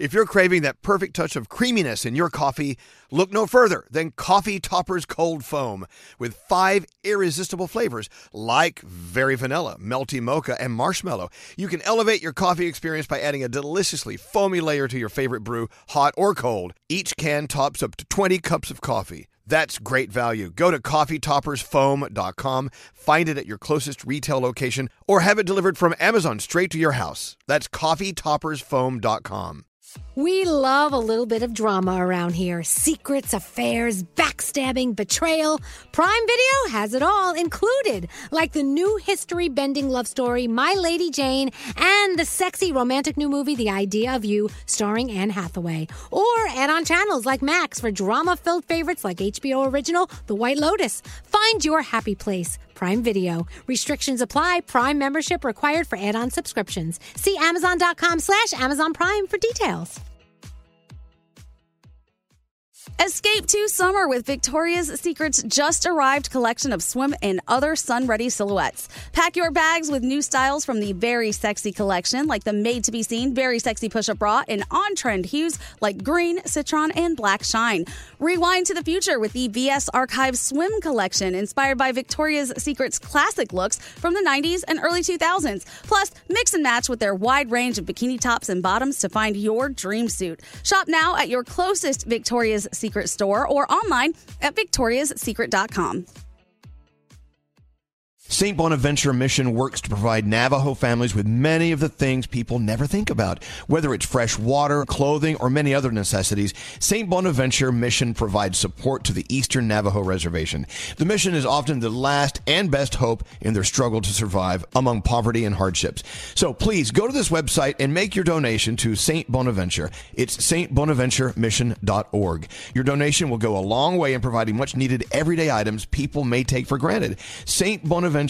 If you're craving that perfect touch of creaminess in your coffee, look no further than Coffee Topper's Cold Foam with 5 irresistible flavors like very vanilla, melty mocha, and marshmallow. You can elevate your coffee experience by adding a deliciously foamy layer to your favorite brew, hot or cold. Each can tops up to 20 cups of coffee. That's great value. Go to coffeetoppersfoam.com, find it at your closest retail location, or have it delivered from Amazon straight to your house. That's coffeetoppersfoam.com. We love a little bit of drama around here. Secrets, affairs, backstabbing, betrayal. Prime Video has it all included, like the new history-bending love story, My Lady Jane, and the sexy romantic new movie, The Idea of You, starring Anne Hathaway. Or add-on channels like Max for drama-filled favorites like HBO original, The White Lotus. Find your happy place. Prime Video. Restrictions apply. Prime membership required for add-on subscriptions. See Amazon.com/Amazon Prime for details. Escape to summer with Victoria's Secret's just arrived collection of swim and other sun-ready silhouettes. Pack your bags with new styles from the Very Sexy collection, like the made-to-be-seen Very Sexy push-up bra, and on-trend hues like green, citron, and black shine. Rewind to the future with the VS Archive swim collection, inspired by Victoria's Secret's classic looks from the 90s and early 2000s. Plus, mix and match with their wide range of bikini tops and bottoms to find your dream suit. Shop now at your closest Victoria's Secret store or online at victoriassecret.com. St. Bonaventure Mission works to provide Navajo families with many of the things people never think about. Whether it's fresh water, clothing, or many other necessities, St. Bonaventure Mission provides support to the Eastern Navajo Reservation. The mission is often the last and best hope in their struggle to survive among poverty and hardships. So please go to this website and make your donation to St. Bonaventure. It's stbonaventuremission.org. Your donation will go a long way in providing much needed everyday items people may take for granted. St. Bonaventuremission.org.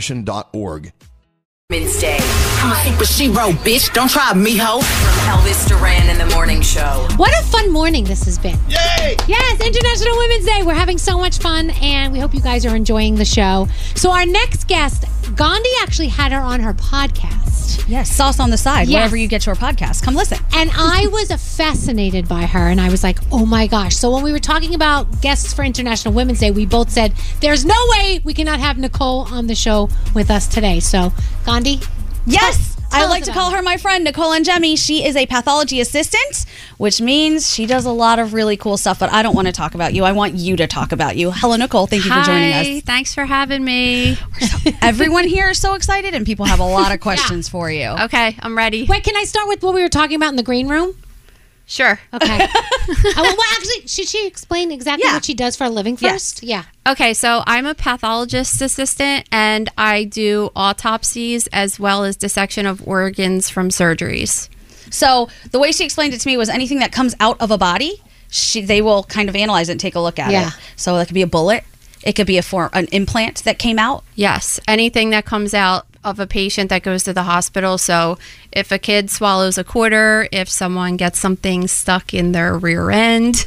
Wednesday. I'm a superhero, bitch. Don't try me, ho. From Elvis Duran in the morning show. What a fun morning this has been. Yay! Yes, International Women's Day. We're having so much fun, and we hope you guys are enjoying the show. So our next guest, Gandhi actually had her on her podcast. Yes, Sauce on the Side, Yes. wherever you get your podcast. Come listen. And I was fascinated by her, and I was like, oh my gosh. So when we were talking about guests for International Women's Day, we both said, there's no way we cannot have Nicole on the show with us today. So, Gandhi? Yes! I Tell like us to about call her my friend, Nicole Njemi. She is a pathology assistant, which means she does a lot of really cool stuff, but I don't want to talk about you. I want you to talk about you. Hello, Nicole. Thank you for joining us. Hi, thanks for having me. Everyone here is so excited, and people have a lot of questions for you. Okay, I'm ready. Wait, can I start with what we were talking about in the green room? Sure. Okay. Well, actually, should she explain exactly what she does for a living first? Yes. Yeah. Okay, so I'm a pathologist assistant, and I do autopsies as well as dissection of organs from surgeries. So the way she explained it to me was anything that comes out of a body, they will kind of analyze it and take a look at it. So that could be a bullet. It could be an implant that came out. Yes, anything that comes out of a patient that goes to the hospital. So if a kid swallows a quarter, if someone gets something stuck in their rear end,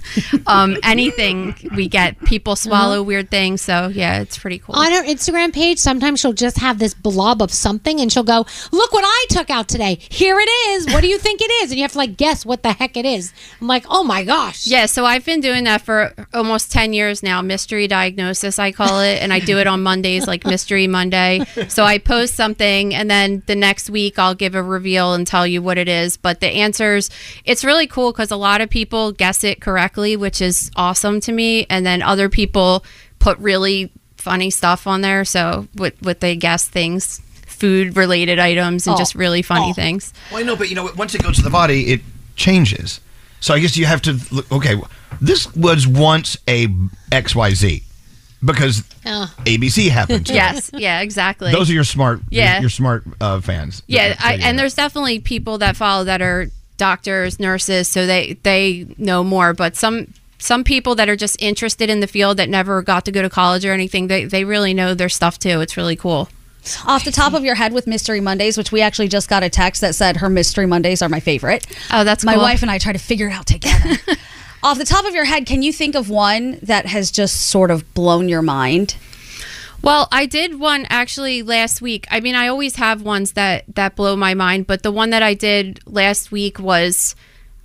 anything, we get people swallow weird things. So yeah, it's pretty cool. On her Instagram page, sometimes she'll just have this blob of something and she'll go, look what I took out today. Here it is. What do you think it is? And you have to guess what the heck it is. I'm like, oh my gosh. Yeah, so I've been doing that for almost 10 years now. Mystery diagnosis, I call it. And I do it on Mondays, like Mystery Monday. So I post something and then the next week I'll give a reveal and tell you what it is. But the answers, it's really cool because a lot of people guess it correctly, which is awesome to me. And then other people put really funny stuff on there. So what they guess things, food related items and just really funny things. Well, I know, but once it goes to the body, it changes. So I guess you have to look, okay, this was once a XYZ. Because ABC happened. Yes, yeah, exactly. Those are your smart, your smart fans. Yeah, and there's definitely people that follow that are doctors, nurses, so they know more. But some people that are just interested in the field that never got to go to college or anything, they really know their stuff too. It's really cool. Off the top of your head with Mystery Mondays, which we actually just got a text that said her Mystery Mondays are my favorite. Oh, that's cool. My wife and I try to figure it out together. Off the top of your head, can you think of one that has just sort of blown your mind? Well, I did one actually last week. I mean, I always have ones that blow my mind, but the one that I did last week was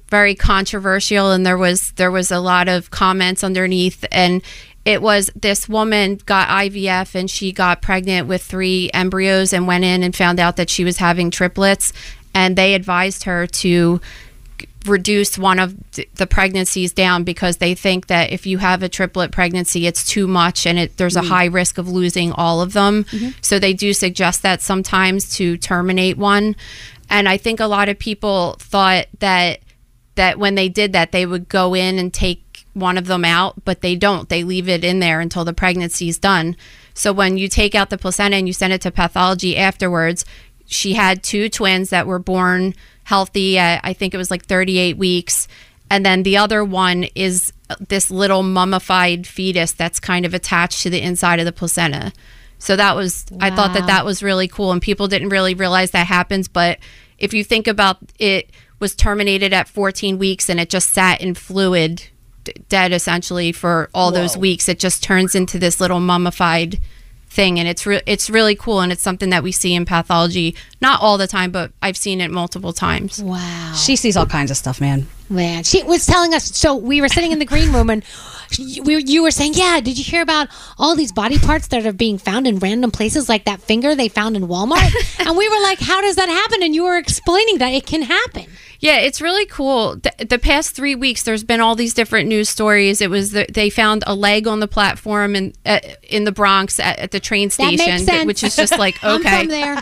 very controversial, and there was a lot of comments underneath, and it was this woman got IVF and she got pregnant with 3 embryos and went in and found out that she was having triplets, and they advised her to reduce one of the pregnancies down because they think that if you have a triplet pregnancy, it's too much and there's a high risk of losing all of them. So they do suggest that sometimes to terminate one. And I think a lot of people thought that when they did that, they would go in and take one of them out, but they don't. They leave it in there until the pregnancy is done. So when you take out the placenta and you send it to pathology afterwards, she had 2 twins that were born healthy at, I think it was like 38 weeks. And then the other one is this little mummified fetus that's kind of attached to the inside of the placenta. So that was, I thought that was really cool. And people didn't really realize that happens. But if you think about it, was terminated at 14 weeks and it just sat in fluid, dead essentially for all those weeks. It just turns into this little mummified thing, and it's really cool, and it's something that we see in pathology, not all the time, but I've seen it multiple times. Wow. She sees all kinds of stuff, man. She was telling us, so we were sitting in the green room and you were saying, yeah, did you hear about all these body parts that are being found in random places, like that finger they found in Walmart? And we were like, how does that happen? And you were explaining that it can happen. Yeah, it's really cool. The past 3 weeks, there's been all these different news stories. It was they found a leg on the platform in the Bronx at the train station, that makes sense. Which is just like, okay. I'm from there.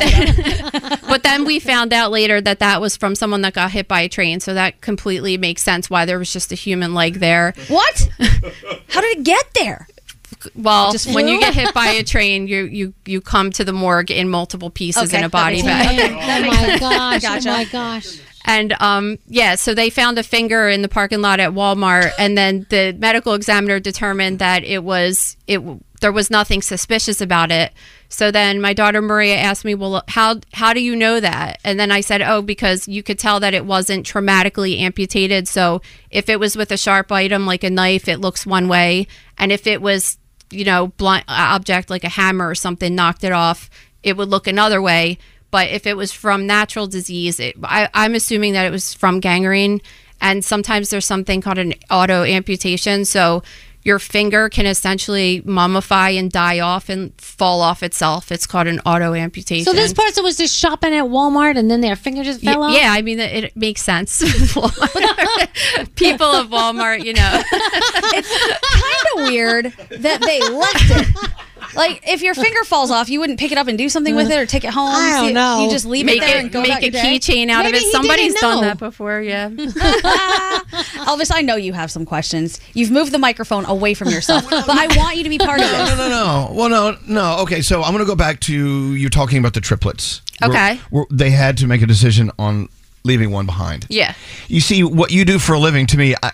But then we found out later that was from someone that got hit by a train. So that completely makes sense why there was just a human leg there. What? How did it get there? Well, when you get hit by a train, you come to the morgue in multiple pieces in a body bag. Oh my gosh! Gotcha. Oh my gosh! And so they found a finger in the parking lot at Walmart, and then the medical examiner determined that there was nothing suspicious about it. So then my daughter Maria asked me, well, how do you know that? And then I said, because you could tell that it wasn't traumatically amputated. So if it was with a sharp item like a knife, it looks one way, and if it was blunt object like a hammer or something knocked it off, it would look another way. But if it was from natural disease, I'm assuming that it was from gangrene. And sometimes there's something called an auto amputation. So your finger can essentially mummify and die off and fall off itself. It's called an auto amputation. So this person was just shopping at Walmart and then their finger just fell off? Yeah, I mean, it makes sense. People of Walmart, It's kind of weird that they left it. Like, if your finger falls off, you wouldn't pick it up and do something with it or take it home. I don't know. You just leave it there and go about your day. Make a keychain out Maybe of it. he Somebody's didn't know. done that before, yeah. Elvis, I know you have some questions. You've moved the microphone away from yourself, but I want you to be part of this. No. Well, no. Okay, so I'm going to go back to you talking about the triplets. Okay. Where they had to make a decision on leaving one behind. Yeah. You see, what you do for a living, to me,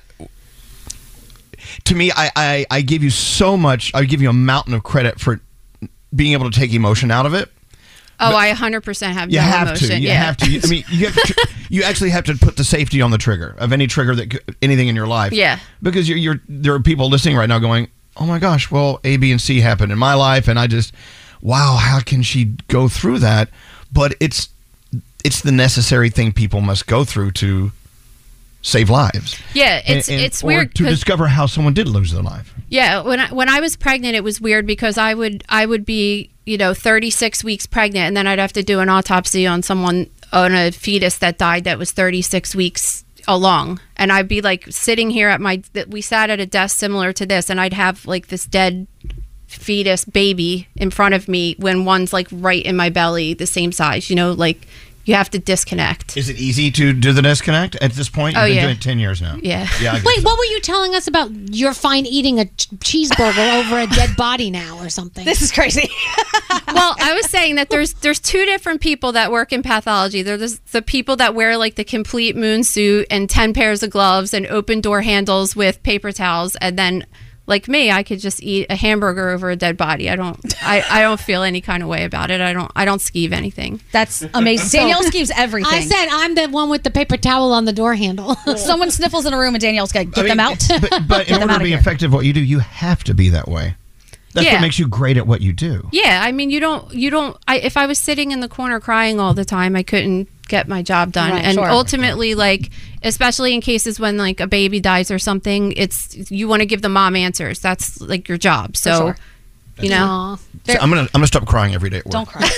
I give you so much. I give you a mountain of credit for being able to take emotion out of it. Oh, I 100% have You no have emotion. to. You have to. I mean, you actually have to put the safety on the trigger of any trigger anything in your life. Yeah. Because there are people listening right now going, oh my gosh, well, A, B, and C happened in my life, and I just, wow, how can she go through that? But it's the necessary thing people must go through to save lives. Yeah, it's weird to discover how someone did lose their life. Yeah, when I was pregnant, it was weird because I would be 36 weeks pregnant, and then I'd have to do an autopsy on a fetus that died that was 36 weeks along, and I'd be like sitting here we sat at a desk similar to this, and I'd have like this dead fetus baby in front of me when one's like right in my belly, the same size, like. You have to disconnect. Is it easy to do the disconnect at this point? You've been doing it 10 years now. Yeah. Wait, what were you telling us about you're fine eating a cheeseburger over a dead body now or something? This is crazy. Well, I was saying that there's 2 different people that work in pathology. There's the people that wear like the complete moon suit and 10 pairs of gloves and open door handles with paper towels, and then like me, I could just eat a hamburger over a dead body. I don't feel any kind of way about it. I don't skeeve anything. That's amazing. Danielle skeeves everything. I said I'm the one with the paper towel on the door handle. Someone sniffles in a room and Danielle's got to get them out. But in order to be effective at what you do, you have to be that way. That's what makes you great at what you do. Yeah, I mean, you don't. If I was sitting in the corner crying all the time, I couldn't get my job done. Right, and sure. ultimately, like, especially in cases when like a baby dies or something, you want to give the mom answers. That's like your job. So, sure. you know. Aw. So I'm gonna stop crying every day at work. Don't cry.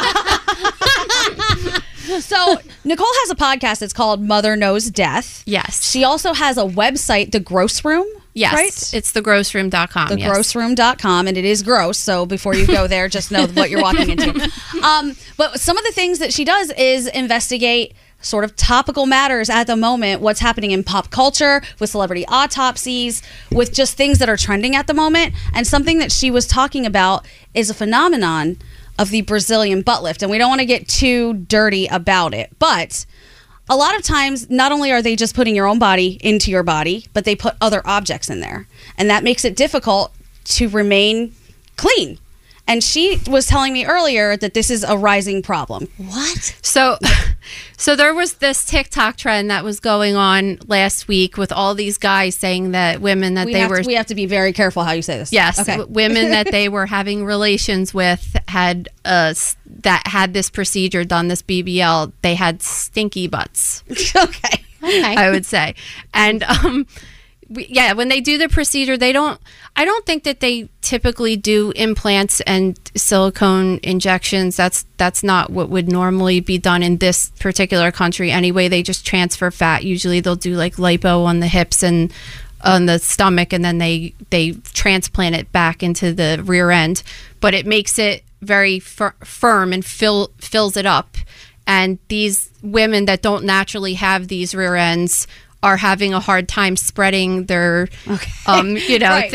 So Nicole has a podcast. It's called Mother Knows Death. Yes. She also has a website, The Gross Room. Yes. Right? It's thegrossroom.com. Thegrossroom.com, and it is gross. So before you go there, just know what you're walking into. But some of the things that she does is investigate sort of topical matters at the moment, what's happening in pop culture, with celebrity autopsies, with just things that are trending at the moment. And something that she was talking about is a phenomenon of the Brazilian butt lift. And we don't want to get too dirty about it, but a lot of times, not only are they just putting your own body into your body, but they put other objects in there. And that makes it difficult to remain clean. And she was telling me earlier that this is a rising problem. What? So there was this TikTok trend that was going on last week with all these guys saying that women that We have to be very careful how you say this. Yes, Okay. women that they were having relations with had that had this procedure done, this BBL. They had stinky butts. Okay. I would say, and when they do the procedure, I don't think that they typically do implants and silicone injections. That's not what would normally be done in this particular country anyway. They just transfer fat. Usually they'll do like lipo on the hips and on the stomach, and then they transplant it back into the rear end. But it makes it very firm and fills it up. And these women that don't naturally have these rear ends are having a hard time spreading their, Right, you get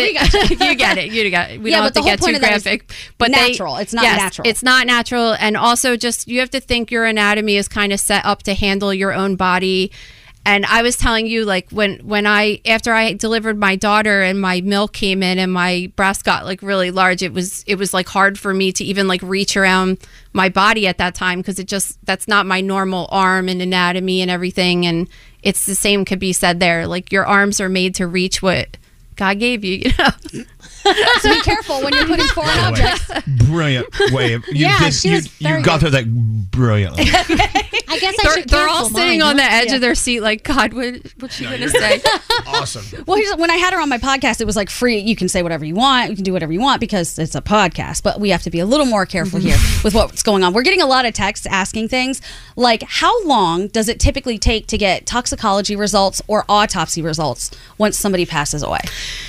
it. We don't have to get too graphic. But natural. It's not natural. It's not natural. And also just, you have to think your anatomy is kind of set up to handle your own body. And I was telling you, like, after I delivered my daughter and my milk came in and my breast got like really large, it was like hard for me to even like reach around my body at that time, because that's not my normal arm and anatomy and everything. And it's the same could be said there. Like, your arms are made to reach what God gave you, you know. So be careful when you're putting foreign objects. Brilliant way. You very got through that brilliantly. I guess they're all sitting on the edge of their seat like, God, what's she going to say? Awesome. Well, when I had her on my podcast, it was like free. You can say whatever you want. You can do whatever you want because it's a podcast. But we have to be a little more careful here with what's going on. We're getting a lot of texts asking things like, how long does it typically take to get toxicology results or autopsy results once somebody passes away?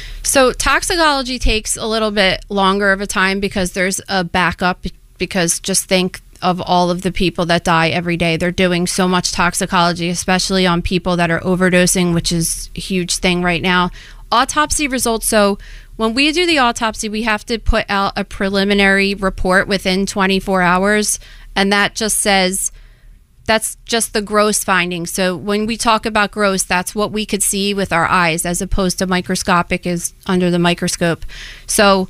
So toxicology takes a little bit longer of a time because there's a backup, because just think of all of the people that die every day. They're doing so much toxicology, especially on people that are overdosing, which is a huge thing right now. Autopsy results. So when we do the autopsy, we have to put out a preliminary report within 24 hours. And that just says, that's just the gross findings. So when we talk about gross, that's what we could see with our eyes, as opposed to microscopic is under the microscope. So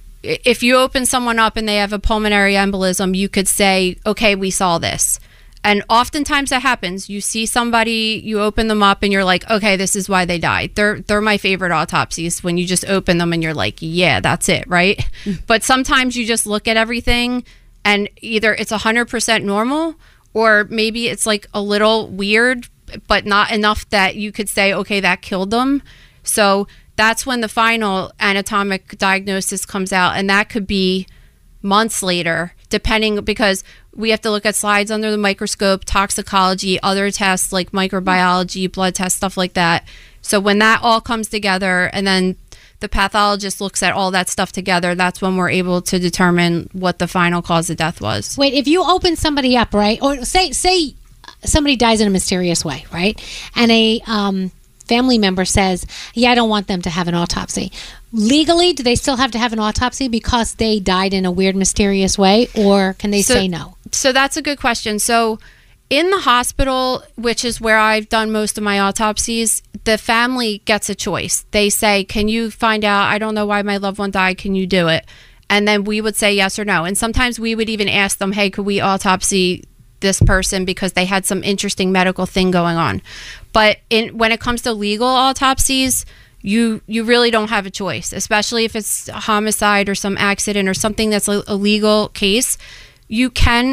if you open someone up and they have a pulmonary embolism, you could say, okay, we saw this. And oftentimes that happens. You see somebody, you open them up and you're like, okay, this is why they died. They're my favorite autopsies, when you just open them and you're like, yeah, that's it, right? But sometimes you just look at everything and either it's 100% normal, or maybe it's like a little weird, but not enough that you could say, okay, that killed them. So that's when the final anatomic diagnosis comes out. And that could be months later, depending, because we have to look at slides under the microscope, toxicology, other tests like microbiology, blood tests, stuff like that. So when that all comes together, and then the pathologist looks at all that stuff together, that's when we're able to determine what the final cause of death was. Wait, if you open somebody up, right, or say somebody dies in a mysterious way, right, and a family member says, yeah, I don't want them to have an autopsy. Legally, do they still have to have an autopsy because they died in a weird, mysterious way, or can they say no? So that's a good question. So in the hospital, which is where I've done most of my autopsies, the family gets a choice. They say, can you find out, I don't know why my loved one died, can you do it? And then we would say yes or no. And sometimes we would even ask them, hey, could we autopsy this person because they had some interesting medical thing going on? But when it comes to legal autopsies, you really don't have a choice, especially if it's a homicide or some accident or something that's a legal case. You can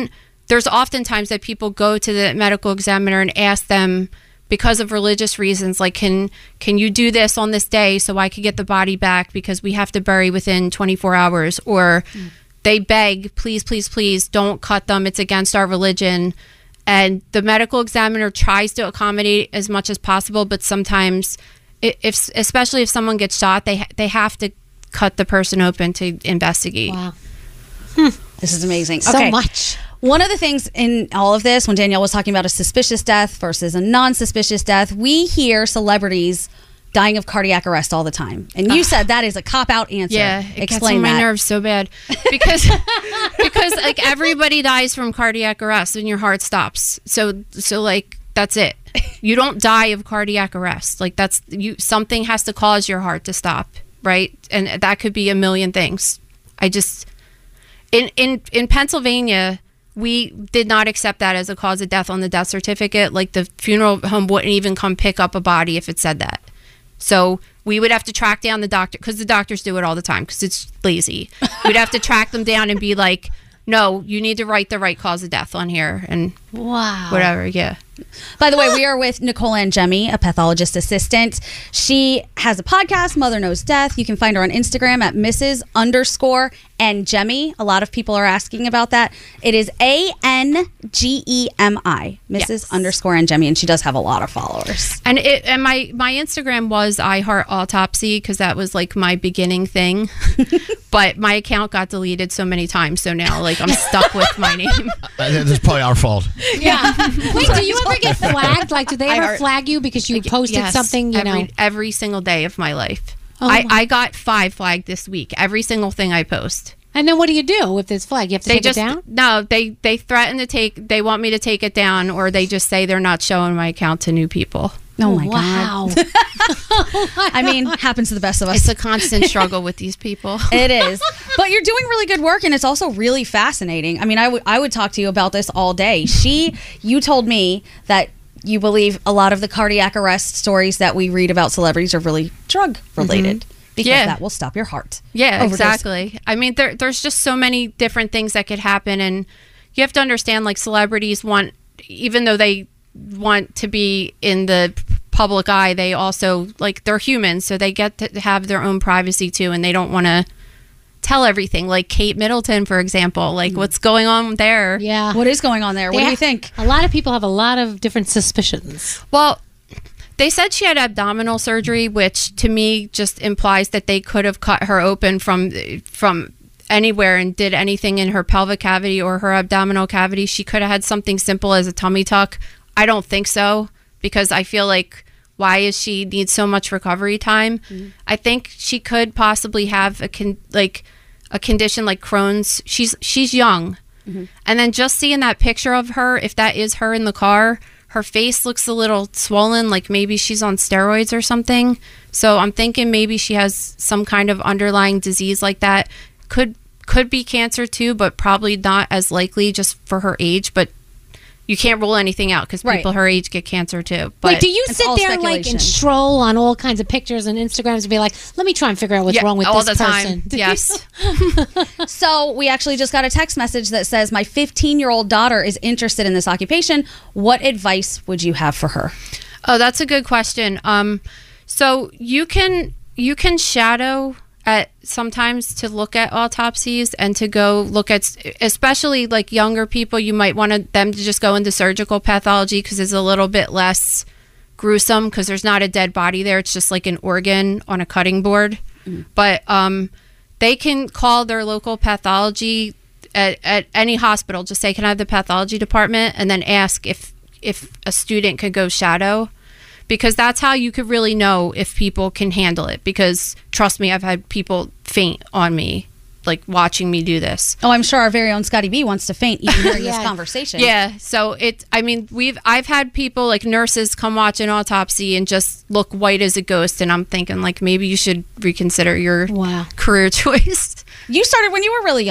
there's oftentimes that people go to the medical examiner and ask them, because of religious reasons, like, can you do this on this day so I could get the body back because we have to bury within 24 hours? Or they beg, please, please, please don't cut them. It's against our religion. And the medical examiner tries to accommodate as much as possible, but sometimes, especially if someone gets shot, they have to cut the person open to investigate. Wow. This is amazing. So much. One of the things in all of this, when Danielle was talking about a suspicious death versus a non-suspicious death, we hear celebrities dying of cardiac arrest all the time. And you said that is a cop-out answer. Yeah, it gets Explain on my that. nerves so bad. Because like everybody dies from cardiac arrest and your heart stops. So like that's it. You don't die of cardiac arrest. Like something has to cause your heart to stop, right? And that could be a million things. In Pennsylvania, we did not accept that as a cause of death on the death certificate. Like the funeral home wouldn't even come pick up a body if it said that. So we would have to track down the doctor, because the doctors do it all the time because it's lazy. We'd have to track them down and be like, no, you need to write the right cause of death on here and whatever. Yeah. By the way, we are with Nicole Angemi, a pathologist assistant. She has a podcast, Mother Knows Death. You can find her on Instagram at Mrs._Angemi. A lot of people are asking about that. It is Angemi, Mrs._Angemi, and she does have a lot of followers. And my Instagram was I Heart Autopsy, because that was like my beginning thing. But my account got deleted so many times, so now like I'm stuck with my name. That's probably our fault. Yeah. Wait, do you ever get flagged? Like, do they ever flag you because you posted Yes, something? Every single day of my life. Oh, I got 5 flagged this week. Every single thing I post. And then what do you do if there's flag? You have to take it down? No, they threaten to they want me to take it down, or they just say they're not showing my account to new people. Oh my God. I mean, happens to the best of us. It's a constant struggle with these people. It is. But you're doing really good work, and it's also really fascinating. I mean, I would talk to you about this all day. You told me that you believe a lot of the cardiac arrest stories that we read about celebrities are really drug related. Because that will stop your heart. Yeah, Overdose. exactly. I mean, there's just so many different things that could happen, and you have to understand, like, celebrities want, even though they want to be in the public eye, they also, like, they're humans, so they get to have their own privacy too, and they don't want to tell everything. Like Kate Middleton, for example, like what's going on there? Yeah. What is going on there? What do you think? A lot of people have a lot of different suspicions. Well, they said she had abdominal surgery, which to me just implies that they could have cut her open from anywhere and did anything in her pelvic cavity or her abdominal cavity. She could have had something simple as a tummy tuck. I don't think so, because I feel like, why is she need so much recovery time? Mm-hmm. I think she could possibly have a condition like Crohn's. She's young. Mm-hmm. And then just seeing that picture of her, if that is her in the car, her face looks a little swollen, like maybe she's on steroids or something. So I'm thinking maybe she has some kind of underlying disease like that. Could be cancer too, but probably not as likely just for her age. But you can't rule anything out, because people her age get cancer too. But wait, do you sit there like and stroll on all kinds of pictures and Instagrams and be like, let me try and figure out what's wrong with all this the person? Time. Yes. So we actually just got a text message that says, my 15-year-old daughter is interested in this occupation. What advice would you have for her? Oh, that's a good question. So you can shadow at sometimes to look at autopsies and to go look at, especially like younger people, you might want them to just go into surgical pathology, because it's a little bit less gruesome, because there's not a dead body there. It's just like an organ on a cutting board. Mm. But they can call their local pathology at any hospital. Just say, can I have the pathology department? And then ask if a student could go shadow. Because that's how you could really know if people can handle it. Because trust me, I've had people faint on me, like watching me do this. Oh, I'm sure our very own Scotty B wants to faint even hearing this conversation. Yeah, so I've had people, like nurses, come watch an autopsy and just look white as a ghost, and I'm thinking, like, maybe you should reconsider your career choice. You started when you were really young.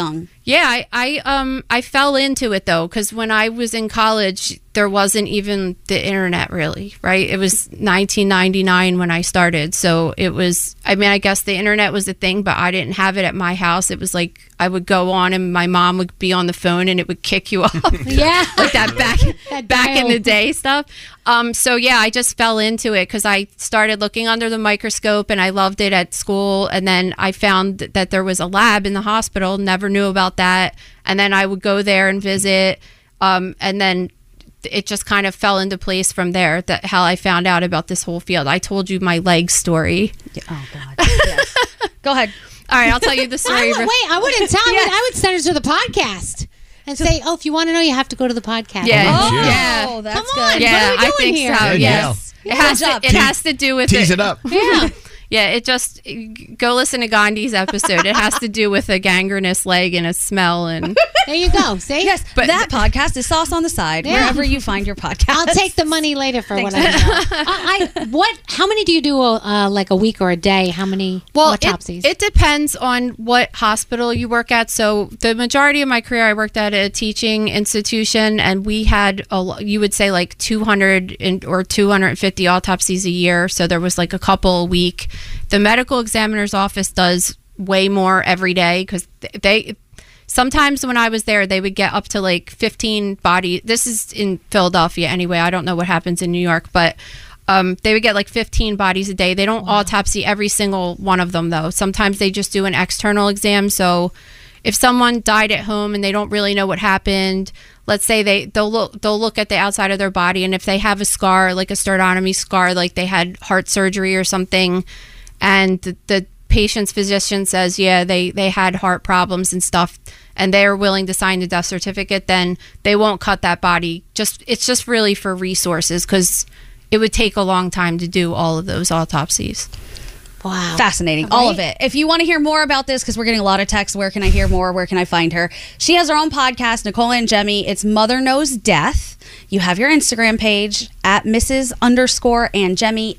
Yeah, I fell into it though, because when I was in college, there wasn't even the internet really, right? It was 1999 when I started, so it was. I mean, I guess the internet was a thing, but I didn't have it at my house. It was like I would go on, and my mom would be on the phone, and it would kick you off. Yeah, like that back in the day stuff. So yeah, I just fell into it because I started looking under the microscope, and I loved it at school. And then I found that there was a lab in the hospital. Never knew about that. And then I would go there and visit. And then it just kind of fell into place from there. That how I found out about this whole field. I told you my leg story. Yeah. Oh God. Yes. Go ahead. All right, I'll tell you the story. I wouldn't tell you. I would send her to the podcast. And say, if you want to know, you have to go to the podcast. Yeah. Oh, that's Come on, good. Yeah, what are we I doing think here? so. Yes. It has to do with Tease it up. Yeah. Yeah, it just go listen to Gandhi's episode. It has to do with a gangrenous leg and a smell, and There you go. See? Yes, but that podcast is Sauce on the Side, wherever you find your podcast. I'll take the money later for what I know. How many do you do like a week or a day? How many autopsies? It depends on what hospital you work at. So the majority of my career, I worked at a teaching institution, and we had, you would say like 200 or 250 autopsies a year. So there was like a couple a week. The medical examiner's office does way more every day because they sometimes when I was there, they would get up to like 15 bodies. This is in Philadelphia anyway. I don't know what happens in New York, but they would get like 15 bodies a day. They don't autopsy every single one of them, though. Sometimes they just do an external exam. So if someone died at home and they don't really know what happened, let's say they'll look at the outside of their body, and if they have a scar, like a sternotomy scar, like they had heart surgery or something, and the patient's physician says, they had heart problems and stuff, and they're willing to sign the death certificate, then they won't cut that body. It's just really for resources, because it would take a long time to do all of those autopsies. Wow. Fascinating. All of it. If you want to hear more about this, because we're getting a lot of texts, where can I hear more? Where can I find her? She has her own podcast, Nicole and Jemmy. It's Mother Knows Death. You have your Instagram page at Mrs._Angemi,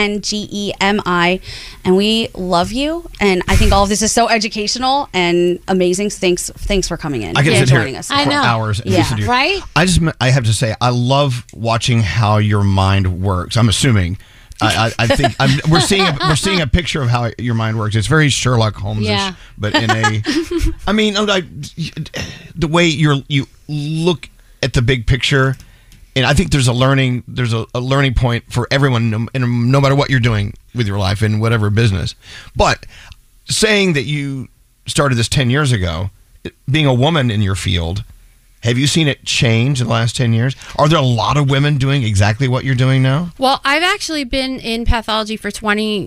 Angemi. And we love you. And I think all of this is so educational and amazing. Thanks for coming in. I can sit joining here us. for hours and listen to you. Right? I have to say, I love watching how your mind works. I'm assuming. I think we're seeing a picture of how your mind works. It's very Sherlock Holmes-ish, but in a. I mean, the way you look at the big picture, and I think there's a learning point for everyone, no matter what you're doing with your life in whatever business. But saying that you started this 10 years ago, being a woman in your field. Have you seen it change in the last 10 years? Are there a lot of women doing exactly what you're doing now? Well, I've actually been in pathology for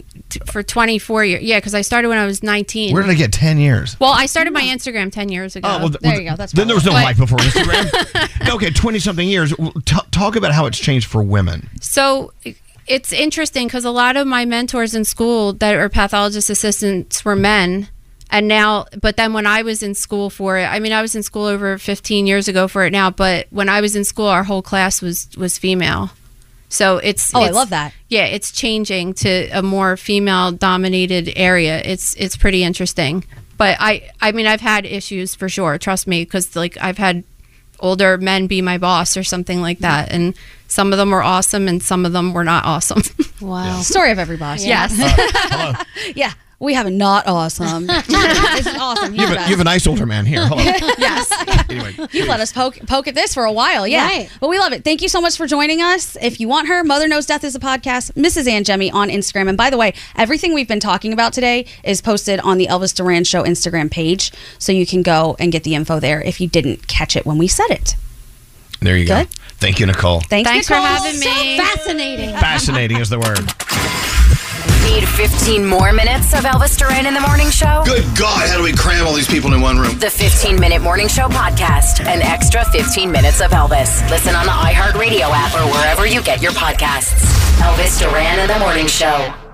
24 years. Yeah, because I started when I was 19. Where did I get 10 years? Well, I started my Instagram 10 years ago. Oh, well, there you go. That's then there was no life before Instagram. Okay, 20-something years. Talk about how it's changed for women. So it's interesting because a lot of my mentors in school that are pathologist assistants were men. And now, but then when I was in school for it, I mean, I was in school over 15 years ago for it now, but when I was in school, our whole class was female. So it's I love that. Yeah, it's changing to a more female dominated area. It's pretty interesting. But I mean, I've had issues for sure. Trust me, because like I've had older men be my boss or something like that. And some of them were awesome and some of them were not awesome. Wow. Yeah. Story of every boss. Yes. Hello. Yeah. We have a not awesome. This is awesome. You have a nice older man here. Hello. Yes. Anyway, You've let us poke at this for a while. Yeah. Right. But we love it. Thank you so much for joining us. If you want her, Mother Knows Death is a podcast, Mrs. Angemi on Instagram. And by the way, everything we've been talking about today is posted on the Elvis Duran Show Instagram page. So you can go and get the info there if you didn't catch it when we said it. there you Good. go. Thank you, Nicole. Thanks Thanks for Nicole. having me. Fascinating. Fascinating is the word. Need 15 more minutes of Elvis Duran in the Morning Show? Good God, how do we cram all these people in one room? The 15-Minute Morning Show podcast. An extra 15 minutes of Elvis. Listen on the iHeartRadio app or wherever you get your podcasts. Elvis Duran in the Morning Show.